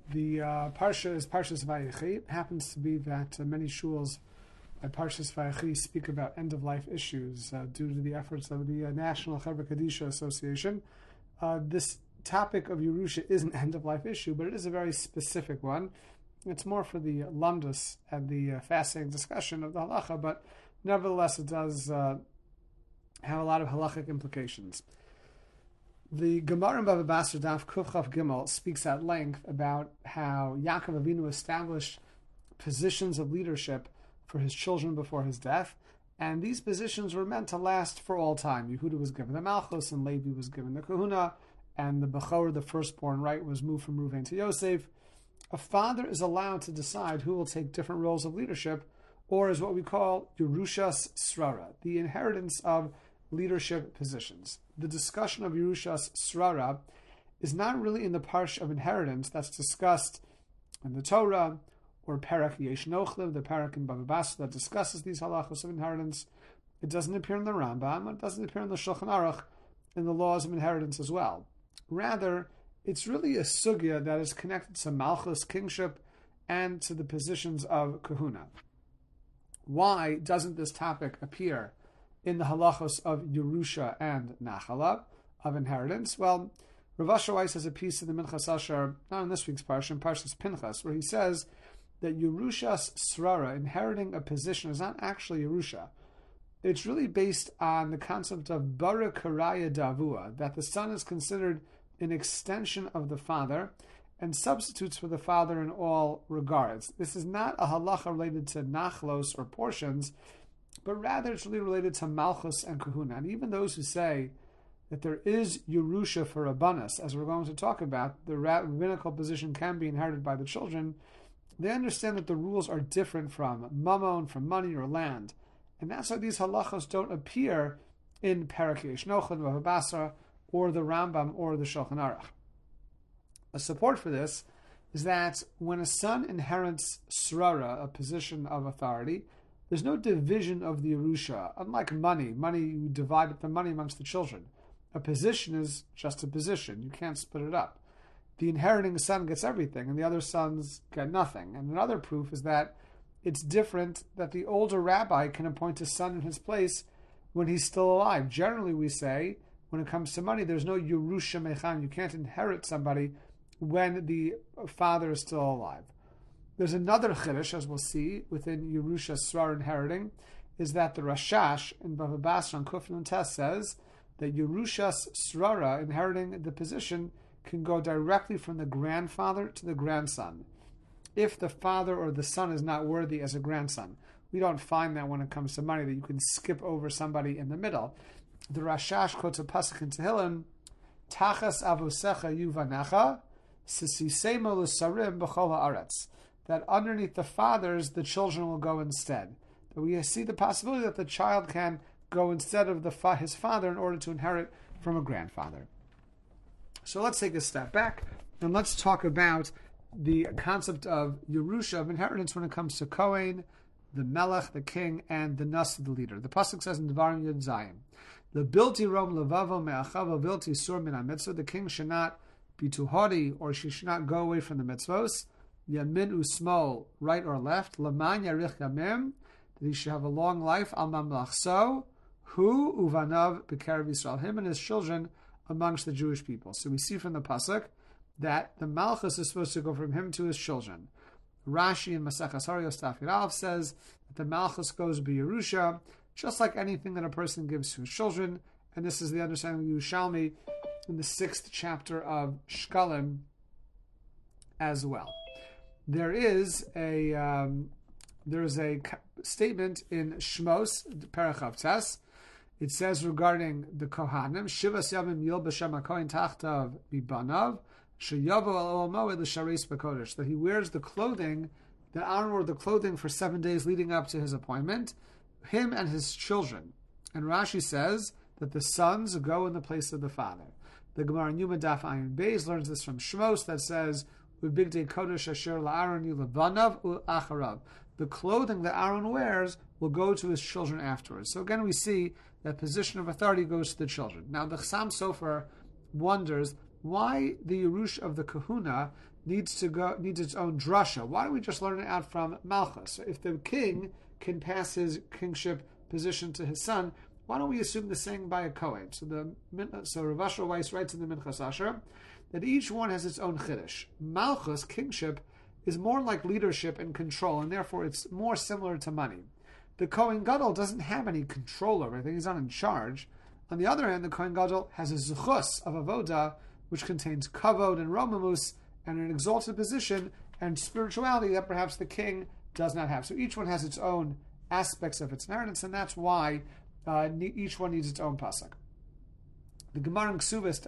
The parsha is Parshas Vayechi. It happens to be that many shuls at Parshas Vayechi speak about end-of-life issues due to the efforts of the National Chevra Kadisha Association. This topic of Yerusha is an end-of-life issue, but it is a very specific one. It's more for the lamdus and the fascinating discussion of the halacha, but nevertheless it does have a lot of halachic implications. The Gemara in Bava Basra Daf Kuf Chaf Gimel speaks at length about how Yaakov Avinu established positions of leadership for his children before his death, and these positions were meant to last for all time. Yehuda was given the Malchus, and Levi was given the Kahuna, and the Bechor, the firstborn right, was moved from Reuven to Yosef. A father is allowed to decide who will take different roles of leadership, or is what we call Yerushas Srara, the inheritance of leadership positions. The discussion of Yerushas Srara is not really in the parsha of inheritance that's discussed in the Torah, or Perek Yesh Nochlev, the Perek in Bava Basra that discusses these halachos of inheritance. It doesn't appear in the Rambam, it doesn't appear in the Shulchan Aruch, in the laws of inheritance as well. Rather, it's really a sugya that is connected to Malchus, kingship, and to the positions of Kahuna. Why doesn't this topic appear in the halachos of Yerusha and Nachala, of inheritance? Well, Rav Asher Weiss has a piece in the Minchas Asher, not in this week's parsha, in Parshas Pinchas, where he says that Yerushas Srara, inheriting a position, is not actually Yerusha. It's really based on the concept of Bara Karaya Davua, that the son is considered an extension of the father and substitutes for the father in all regards. This is not a halacha related to nachlos or portions, but rather it's really related to Malchus and Kahuna. And even those who say that there is Yerusha for Rabbanas, as we're going to talk about, the rabbinical position can be inherited by the children, they understand that the rules are different from mammon, from money or land. And that's why these halachos don't appear in Perek Yesh Nochlev, Bava Basra, or the Rambam, or the Shulchan Aruch. A support for this is that when a son inherits Srara, a position of authority, there's no division of the Yerusha. Unlike money, you divide up the money amongst the children. A position is just a position. You can't split it up. The inheriting son gets everything, and the other sons get nothing. And another proof is that it's different, that the older rabbi can appoint a son in his place when he's still alive. Generally, we say, when it comes to money, there's no Yerusha Mechan. You can't inherit somebody when the father is still alive. There's another chiddush, as we'll see, within Yerusha Srar inheriting, is that the Rashash in Bava Basra on Kuf Nun Tes says that Yerushas Srara, inheriting the position, can go directly from the grandfather to the grandson, if the father or the son is not worthy as a grandson. We don't find that when it comes to money, that you can skip over somebody in the middle. The Rashash quotes a pasuk in Tehillim, Tachas avosecha yuvanecha, sisisemo l'sarim b'chol haaretz, that underneath the fathers, the children will go instead. That we see the possibility that the child can go instead of his father in order to inherit from a grandfather. So let's take a step back and let's talk about the concept of Yerusha, of inheritance, when it comes to Kohen, the Melech, the king, and the Nas, the leader. The pasuk says in Devarim Yud Zayin, the bilti rom levavo me'achavo bilti sur min ha-mitzvah, the king should not be too haughty, or she should not go away from the mitzvos, yamin usmol, right or left, laman yarich yamim, that he should have a long life, al mamlachso, hu uvanav b'kerev Yisrael, him and his children amongst the Jewish people. So we see from the pasuk that the Malchus is supposed to go from him to his children. Rashi in Maseches Haryos Daf Yud Aleph says that the Malchus goes by Yerusha, just like anything that a person gives to his children, and this is the understanding of Yerushalmi in the 6th chapter of Shkalim as well. There is a statement in Shmos, Perek Chav Tes. It says regarding the Kohanim, Shivas Yamim Yil B'Shem HaKohen Tachtav Bibanav, Sheyavo Al Olam Moed L'Shareis B'Kodesh, that he wears the clothing, that Aaron wore the clothing for 7 days leading up to his appointment, him and his children. And Rashi says that the sons go in the place of the father. The Gemara in Yuma Daf Ayin Beis learns this from Shmos that says, U'Bigdei Kodesh Asher LaAaron Yu Levanav U'Acharav. The clothing that Aaron wears will go to his children afterwards. So again, we see that position of authority goes to the children. Now, the Chassam Sofer wonders, why the Yerush of the Kahuna needs its own drasha. Why don't we just learn it out from Malchus? So if the king can pass his kingship position to his son, why don't we assume the same by a Kohen? So Rav Asher Weiss writes in the Minchas Asher that each one has its own chiddush. Malchus, kingship, is more like leadership and control, and therefore it's more similar to money. The Kohen Gadol doesn't have any control over anything; he's not in charge. On the other hand, the Kohen Gadol has a zuchus of avoda, which contains kavod and romamus, and an exalted position and spirituality that perhaps the king does not have. So each one has its own aspects of its inheritance, and that's why each one needs its own pasuk. The Gemara in Ksubis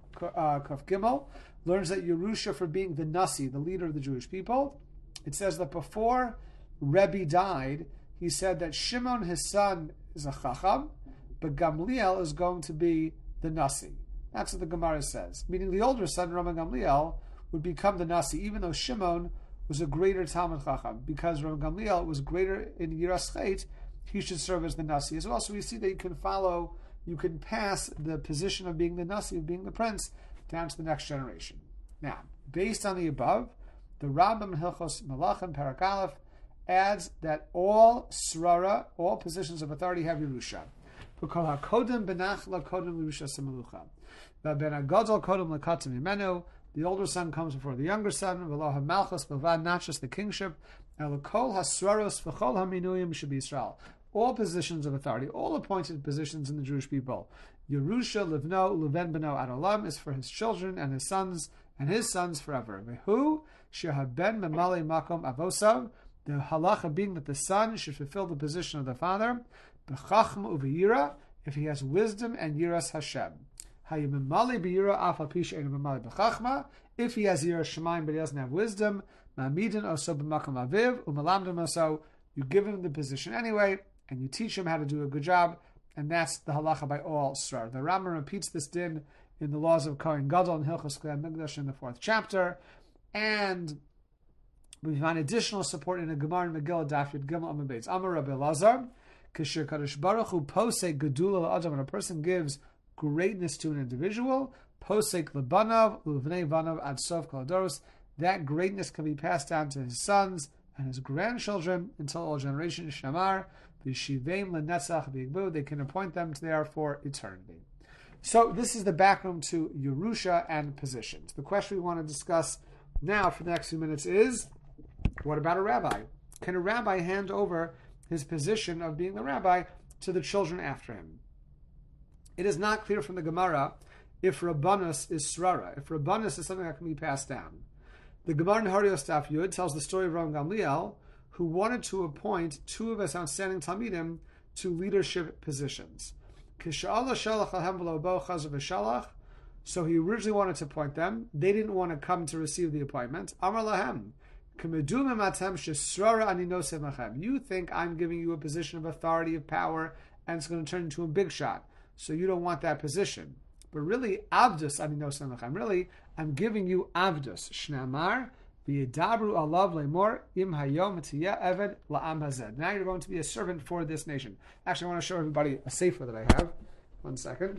Kaf Gimel learns that Yerusha, for being the Nasi, the leader of the Jewish people, it says that before Rebbe died, he said that Shimon, his son, is a Chacham, but Gamliel is going to be the Nasi. That's what the Gemara says. Meaning the older son, Rabban Gamliel, would become the Nasi, even though Shimon was a greater Talmud Chacham. Because Rabban Gamliel was greater in Yiras Chet, he should serve as the Nasi as well. So we see that you can pass the position of being the Nasi, of being the prince, down to the next generation. Now, based on the above, the Rambam in Hilchos Malachim Parak Aleph adds that all srara, all positions of authority, have Yerusha. V'kol hakodem benachla kodem Yerusha semelucha. V'ben hagadol kodem lekatim imenu. The older son comes before the younger son. V'lo hamalchus b'vad, not just the kingship. Elokol hasraros v'chol haminuyim should be Israel. All positions of authority, all appointed positions in the Jewish people. Yerusha livno leven beno ad olam is for his children and his sons forever. Vehu shehaben memale makom avosav. The halacha being that the son should fulfill the position of the father. B'chachma uv'yira, if he has wisdom and yiras Hashem. Hayimemale b'yira afal pisha enu memale b'chachma. If he has yiras Shemaim but he doesn't have wisdom, ma'amidin oso b'makom aviv u'malamdim oso. You give him the position anyway, and you teach him how to do a good job, and that's the halacha by all srar. The Rambam repeats this din in the laws of Kohen Gadol and Hilchos Klei Mikdash in the 4th chapter, and we find additional support in a Gemara in Megillah Daf Yud Gimel Amud Beis. Amar Rabbi Elazar, K'shir Kadosh Baruch Hu posek gedula la'adam, when a person gives greatness to an individual, posek lebanav u'vnei vanav ad sof kol hadoros, that greatness can be passed down to his sons and his grandchildren until all generations. Shamar v'shiveim lenetzach v'yigbu, they can appoint them there for eternity. So this is the background to Yerusha and positions. The question we want to discuss now for the next few minutes is, what about a rabbi? Can a rabbi hand over his position of being the rabbi to the children after him? It is not clear from the Gemara if Rabbanus is srara, if Rabbanus is something that can be passed down. The Gemara in Harios Daf Yud tells the story of Rabban Gamliel, who wanted to appoint two of his outstanding Talmidim to leadership positions. So he originally wanted to appoint them. They didn't want to come to receive the appointment. Amar lahem, you think I'm giving you a position of authority, of power, and it's going to turn into a big shot. So you don't want that position. But really, Avdus Aninosem Lachem. Really, I'm giving you Avdus. Shnamar, v'yidabru alav le'mor, im hayom tiyeh eved la'am hazed. Now you're going to be a servant for this nation. Actually, I want to show everybody a sefer that I have. 1 second.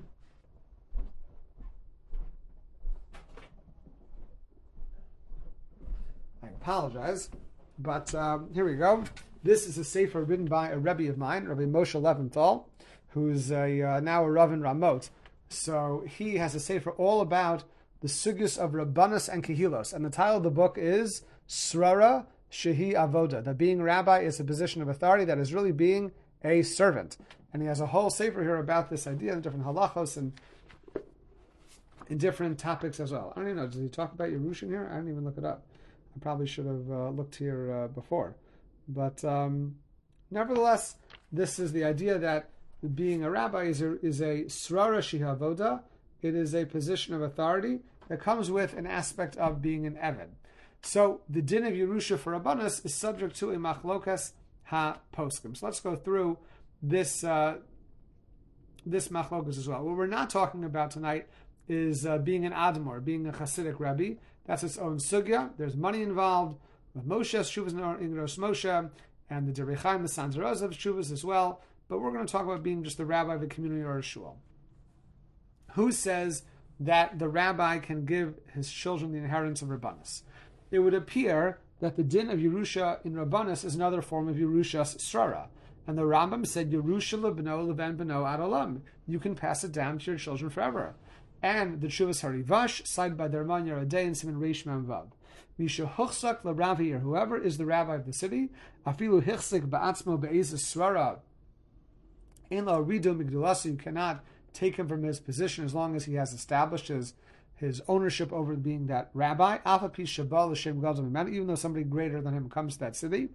I apologize, but here we go. This is a sefer written by a Rebbe of mine, Rabbi Moshe Leventhal, who's now a Rav in Ramot. So he has a sefer all about the sugyos of Rabbanus and Kehilos, and the title of the book is Srara Shehi Avoda, that being rabbi is a position of authority that is really being a servant. And he has a whole sefer here about this idea and different halachos and in different topics as well. I don't even know, does he talk about Yerushin here? I didn't even look it up. I probably should have looked here before. But nevertheless, this is the idea that being a rabbi is a srara shihavoda. It is a position of authority that comes with an aspect of being an eved. So the din of Yerusha for Rabbanus is subject to a machlokas ha-poskim. So let's go through this machlokas as well. What we're not talking about tonight is being an admor, being a Hasidic rabbi. That's its own sugya. There's money involved with Moshe's shuvas in Rosh Moshe and the Derei Chaim, the Sanzerozov shuvas as well. But we're going to talk about being just the rabbi of a community or a shul. Who says that the rabbi can give his children the inheritance of Rabbanus. It would appear that the din of Yerusha in Rabbanus is another form of Yerushas Srara. And the Rambam said, Yerusha lebno leven beno ad olam. You can pass it down to your children forever. And the Tshuvas Harivash, cited by the Raman Yerodei and Siman Reish Mem Vav. Misha huchsak l'ravir, whoever is the rabbi of the city, afilu hichsik ba'atzmo be'ezes Srara, in la rido migdulasi, you cannot take him from his position as long as he has established his ownership over being that rabbi. Even though somebody greater than him comes to that city,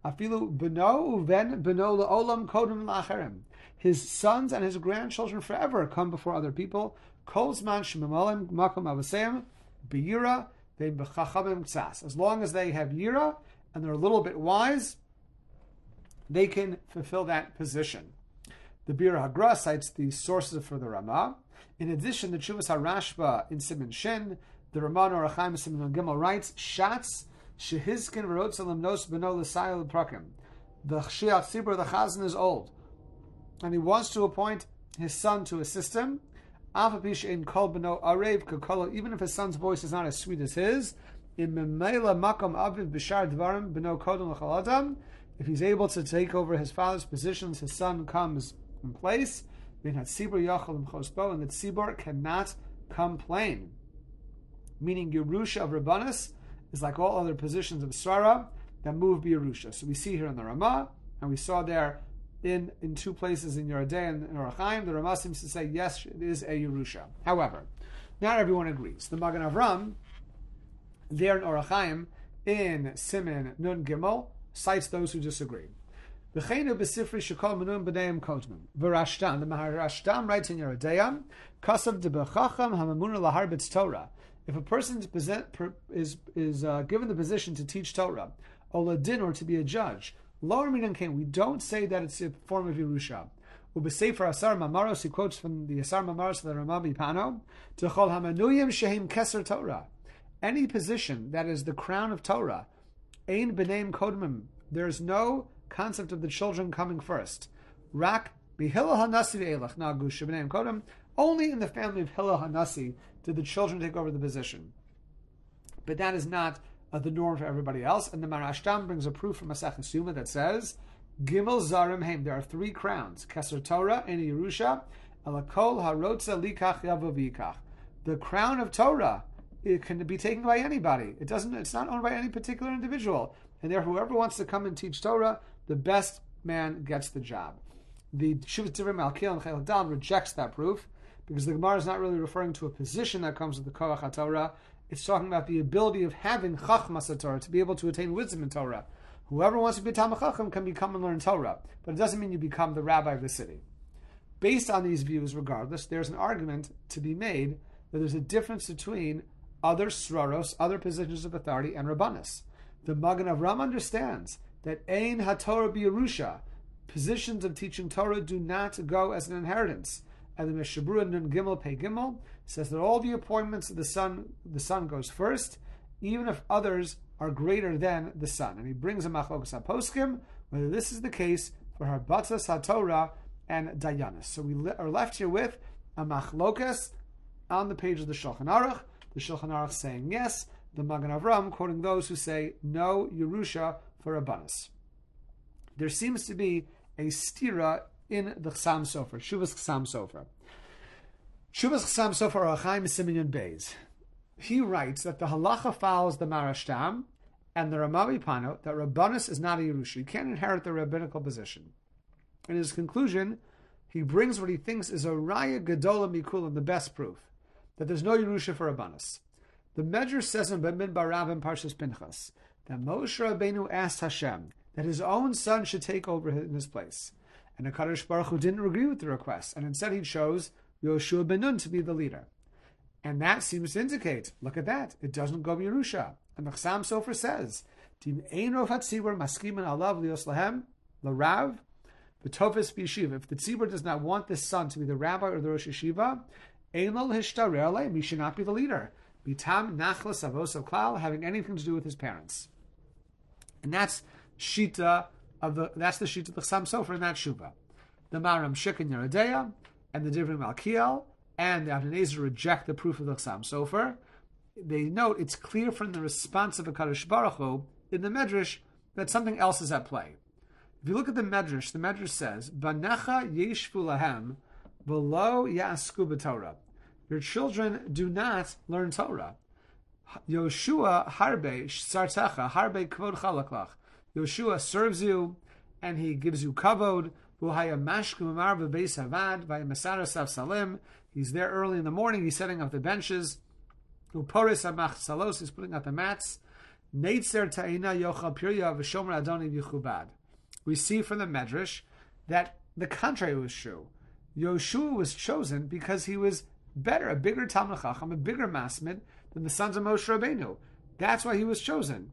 his sons and his grandchildren forever come before other people. As long as they have yira and they're a little bit wise, they can fulfill that position. The Bir Hagra cites the sources for the Ramah. In addition, the Tshuvas HaRashba in Siman Shin, the Ramah Nor HaChaim Siman Gimel writes, Shatz shehizkin v'rotzalim nos beno l'sayel prakim. The Shiach Tzibur, the Chazan, is old, and he wants to appoint his son to assist him. Afapish in kol beno arev kakolo, even if his son's voice is not as sweet as his. In memela makom aviv b'shar dvarim beno kodem l'chaladam. If he's able to take over his father's positions, his son comes in place. And the tzibur cannot complain. Meaning Yerusha of Rabbanus is like all other positions of Srara that move Yerusha. So we see here in the Ramah, and we saw there in two places in Yerodei and in Or HaChaim, the Ramah seems to say, yes, it is a Yerusha. However, not everyone agrees. The Magen Avram, there in Or HaChaim, in Siman Nun Gimel, cites those who disagree. The Maharashtam writes in Yerodei, Kasav de Bechacham Hamamuna Laharbitz Torah. If a person is given the position to teach Torah, Oladin, or to be a judge, lower minan kain, we don't say that it's a form of Yerusha. Ubesefer Asar Mamaros, he quotes from the Asar Mamaros of the Ramah Pano, Techol Hamanuyim Shehem Keser Torah. Any position that is the crown of Torah, Ein B'neim Kodmim, there is no concept of the children coming first. Rak b'Hillel Hanasi v'Elach Nagush b'Neim Kodem. Only in the family of Hillel Hanasi did the children take over the position. But that is not the norm for everybody else. And the Maharashtam brings a proof from Masech Suma that says, Gimel Zarim Heim. There are three crowns: Keser Torah and Yerusha. Elakol Harotza Likach Yavavikach. The crown of Torah, it can be taken by anybody. It's not owned by any particular individual. And therefore, whoever wants to come and teach Torah, the best man gets the job. The Shuvah Tivrim Malkiel and Chelek Dal rejects that proof because the Gemara is not really referring to a position that comes with the Koach HaTorah. It's talking about the ability of having Chachmas HaTorah, to be able to attain wisdom in Torah. Whoever wants to be a Talmid Chacham can become and learn Torah, but it doesn't mean you become the rabbi of the city. Based on these views, regardless, there's an argument to be made that there's a difference between other sraros, other positions of authority, and Rabbanus. The Magen Avram understands that Ein HaTorah B'Yerusha, positions of teaching Torah do not go as an inheritance. And the Meshabura Nun Gimel Pei Gimel says that all the appointments of the son goes first, even if others are greater than the son. And he brings a Machlokas HaPoskim, whether this is the case for Harbatzas HaTorah and Dayanis. So we are left here with a Machlokas on the page of the Shulchan Aruch. The Shulchan Aruch saying yes, the Magen Avram quoting those who say no Yerusha for Rabbanus. There seems to be a stira in the Chassam Sofer, Shuvas Chassam Sofer. Shuvas Chassam Sofer Or HaChaim Siman Beis. He writes that the halacha follows the Maharashtam and the Ramah Pano that Rabbanus is not a Yerusha. You can't inherit the rabbinical position. In his conclusion, he brings what he thinks is a Raya Gedola Mikulam, the best proof, that there's no Yerusha for Rabbanus. The Medrash says in Ben Barav and Parshas Pinchas that Moshe Rabbeinu asked Hashem that his own son should take over in his place. And the Kadosh Baruch Hu didn't agree with the request, and instead he chose Yoshua ben Nun to be the leader. And that seems to indicate, look at that, it doesn't go Yerusha. And the Chassam Sofer says, Tim Einov HaTzibur Maskimin Alav Lios Lahem, L'Rav, V'Tofes B'Yeshiva. If the Tzibur does not want this son to be the rabbi or the Rosh Yeshiva, Ein Lo L'Hishtarer Aleim, he should not be the leader. Bitam Nachlas Avos of Klal, having anything to do with his parents. And that's the Shita of the Chassam Sofer in that Shuvah. The Maram Shik in Yerodei and the Divrei Malkiel and the Avnei Nezer reject the proof of the Chassam Sofer, they note it's clear from the response of HaKadosh Baruch Hu in the Medrash that something else is at play. If you look at the Medrash says, Banecha yeshvu lahem v'lo ya'asku b'Torah. Your children do not learn Torah. Yoshua harbe sartecha harbe kvod chalaklach. Yoshua serves you, and he gives you kavod. V'haya mashku mamar v'beis havad v'yamasara saf salim. He's there early in the morning. He's setting up the benches. Uporis amach salos. He's putting out the mats. Neitzer ta'ina yochal pirya v'shomer adoni v'chubad. We see from the Medrash that the contrary was true. Yoshua was chosen because he was better, a bigger Talmid Chacham, a bigger Masmid than the sons of Moshe Rabbeinu. That's why he was chosen,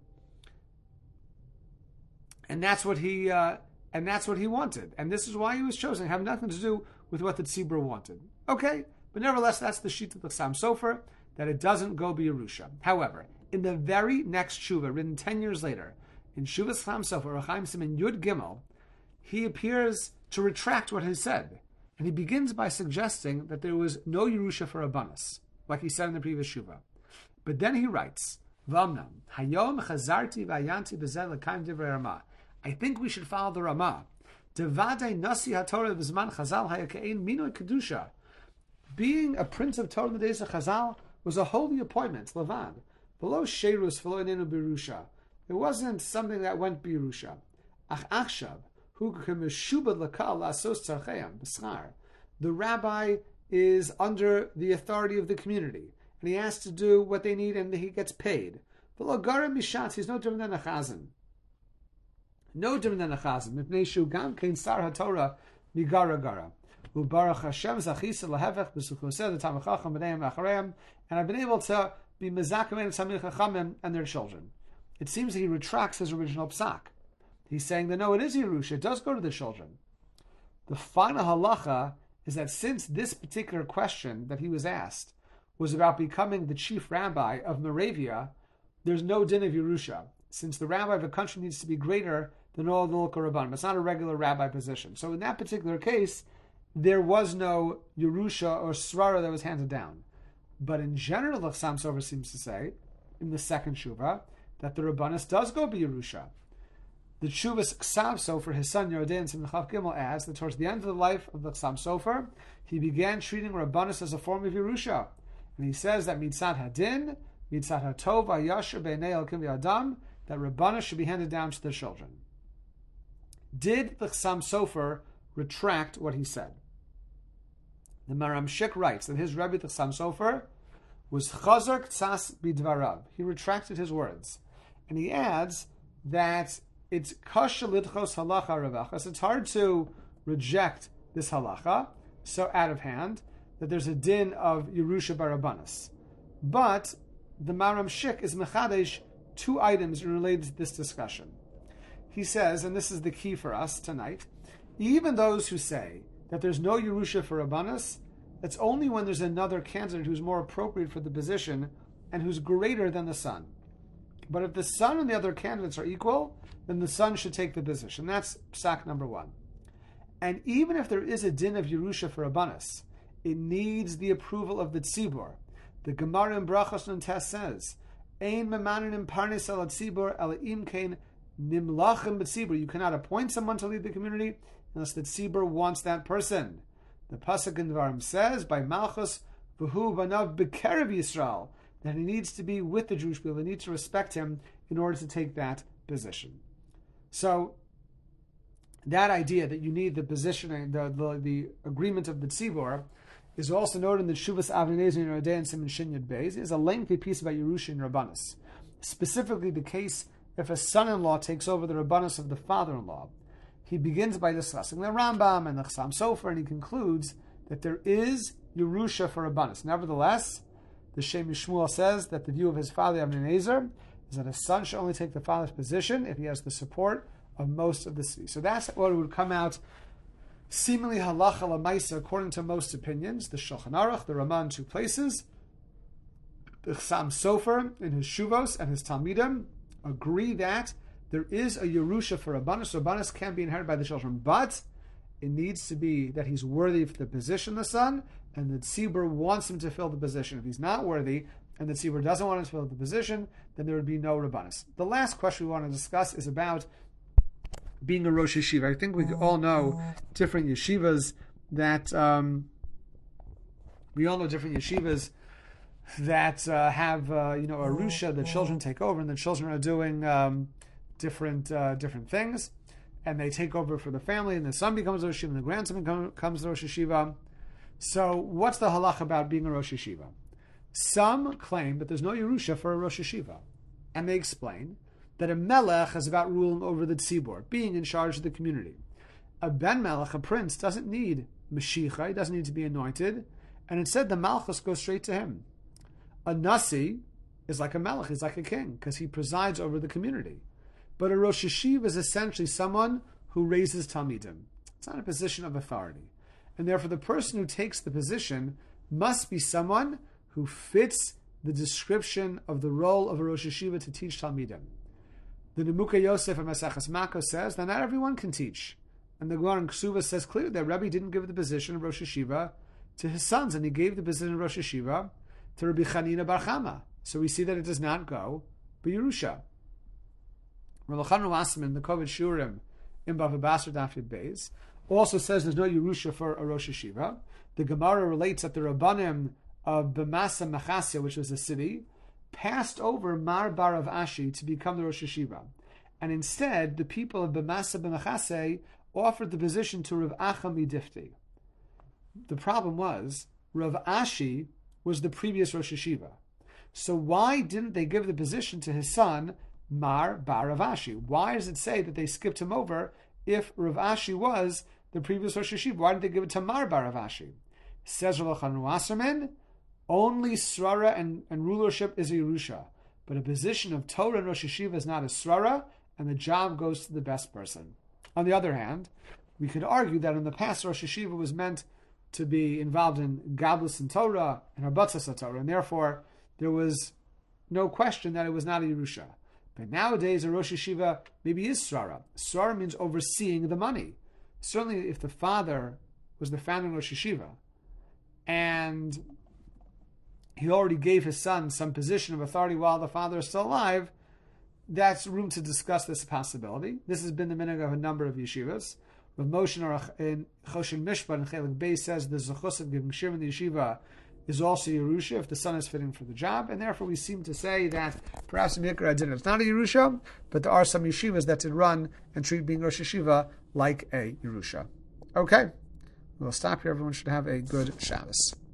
and that's what he wanted, and this is why he was chosen. It had nothing to do with what the Tzibur wanted. Okay, but nevertheless, that's the sheet of the Chassam Sofer, that it doesn't go b'Yerusha. However, in the very next Shuvah, written 10 years later, in Shuvah's Chassam Sofer, Rechaim Siman Yud Gimel, he appears to retract what he said. And he begins by suggesting that there was no Yerusha for Rabbanos, like he said in the previous Shuvah. But then he writes, V'amnam, Hayom chazarti v'ayanti b'zeh l'kaim divrei Ramah. I think we should follow the Ramah. Devadei nasi haTorah v'zman Chazal hayakain minoi kedusha. Being a prince of Torah in the days of Chazal was a holy appointment, levad. Below Sherus, below Enenu Birusha. It wasn't something that went Birusha. Ach achshav. The rabbi is under the authority of the community, and he has to do what they need, and he gets paid. He's no different than a chazan. No different than a chazan. And I've been able to be mezakemen Tamil Chachamim and their children. It seems that he retracts his original psak. He's saying that no, it is Yerusha. It does go to the children. The final halacha is that since this particular question that he was asked was about becoming the chief rabbi of Moravia, there's no din of Yerusha, since the rabbi of a country needs to be greater than all the local rabbanim. It's not a regular rabbi position. So in that particular case, there was no Yerusha or Srara that was handed down. But in general, the Chassam Sofer seems to say, in the second Shuvah, that the Rabbanis does go be Yerusha. The Shuvah's Chassam Sofer, his son Yerodei in Simon Chaf Gimel, adds that towards the end of the life of the Chassam Sofer, he began treating Rabbanis as a form of Yerusha. And he says that Mitzat Hadin, Mitzat Hatov, Ayasher Beinei Elkim V'Adam, that Rabbanis should be handed down to their children. Did the Chassam Sofer retract what he said? The Maram Shik writes that his Rebbe, the Chassam Sofer, was Chazar Ktsas Bidvarav. He retracted his words. And he adds that it's kasha lidchos halacha ravachas. It's hard to reject this halacha, so out of hand, that there's a din of Yerusha Barabanas. But the Maram Shik is mechadesh two items related to this discussion. He says, and this is the key for us tonight, even those who say that there's no Yerusha for Rabbanas, that's only when there's another candidate who's more appropriate for the position and who's greater than the son. But if the son and the other candidates are equal, then the son should take the position. That's psak number one. And even if there is a din of Yerusha for Rabbanas, it needs the approval of the tzibur. The Gemara in Brachos Nun Tes says, Ein memanin parnes al tzibur el im kein nimlachim b'tzibur. You cannot appoint someone to lead the community unless the tzibur wants that person. The pasuk in Dvarim says, by Malchus v'hu banav b'kerev Yisrael, that he needs to be with the Jewish people. They need to respect him in order to take that position. So that idea that you need the positioning, the agreement of the tzibur, is also noted in the Shuvas Avnei Nezer and Yerodei and Siman Shin Yud Beis. It is a lengthy piece about Yerusha and Rabbanis, specifically the case if a son-in-law takes over the Rabbanis of the father-in-law. He begins by discussing the Rambam and the Chassam Sofer, and he concludes that there is Yerusha for Rabbanis. Nevertheless, the Shem Yishmuel says that the view of his father Avnei Nezer is that a son should only take the father's position if he has the support of most of the city. So that's what would come out seemingly halacha lamaisa according to most opinions. The Shulchan Aruch, the Ramah in two places, the Chassam Sofer in his Shuvos and his Talmidim agree that there is a Yerusha for Rabbanis. Rabbanis can be inherited by the children, but it needs to be that he's worthy for the position, the son, and the tzibur wants him to fill the position. If he's not worthy, and the tzibur doesn't want him to fill the position, then there would be no rabbanis. The last question we want to discuss is about being a Rosh Yeshiva. I think we all know different yeshivas that have a Arusha. The children take over, and the children are doing different things, and they take over for the family, and the son becomes Rosh Yeshiva, and the grandson becomes Rosh Yeshiva. So what's the halach about being a Rosh Yeshiva? Some claim that there's no Yerusha for a Rosh Yeshiva, and they explain that a melech is about ruling over the tzibur, being in charge of the community. A ben melech, a prince, doesn't need Mashiach, he doesn't need to be anointed, and instead the malchus goes straight to him. A nasi is like a melech, he's like a king, because he presides over the community. But a Rosh Yeshiva is essentially someone who raises talmidim. It's not a position of authority. And therefore the person who takes the position must be someone who fits the description of the role of a Rosh Yeshiva to teach talmidim. The Nemuka Yosef of Maseches Makos says that not everyone can teach. And the Gemara in Ksuva says clearly that Rabbi didn't give the position of Rosh Yeshiva to his sons, and he gave the position of Rosh Yeshiva to Rabbi Chanina Bar Chama. So we see that it does not go by Yerusha. Rav Elchanan Wasserman, the Kovet Shurim in Bava Basra Daf Yud Beis, also says there's no Yerusha for a Rosh Yeshiva. The Gemara relates that the Rabbanim of B'masa Machasya, which was a city, passed over Mar Bar of Ashi to become the Rosh Yeshiva. And instead, the people of B'masa B'machaseh offered the position to Rav Acha Midifti. The problem was, Rav Ashi was the previous Rosh Yeshiva. So why didn't they give the position to his son, Mar Bar Rav Ashi? Why does it say that they skipped him over if Rav Ashi was the previous Rosh Yeshiva? Why didn't they give it to Mar Bar Rav Ashi? Says Rav Elchanan Wasserman, only Srara and rulership is a Yerusha, but a position of Torah and Rosh Yeshiva is not a Srara, and the job goes to the best person. On the other hand, we could argue that in the past Rosh Yeshiva was meant to be involved in Gablus and Torah and Harbatzas Torah, and therefore there was no question that it was not a Yerusha. But nowadays a Rosh Yeshiva maybe is Srara. Srara means overseeing the money. Certainly if the father was the founding Rosh Yeshiva, and he already gave his son some position of authority while the father is still alive, that's room to discuss this possibility. This has been the minhag of a number of yeshivas. Rav Moshe in Choshen Mishpat and Chelik Beis says the zechus of giving shir in the yeshiva is also Yerusha if the son is fitting for the job, and therefore we seem to say that perhaps in Mikra Adin it's not a Yerusha, but there are some yeshivas that did run and treat being Rosh Yeshiva like a Yerusha. Okay, we'll stop here. Everyone should have a good Shabbos.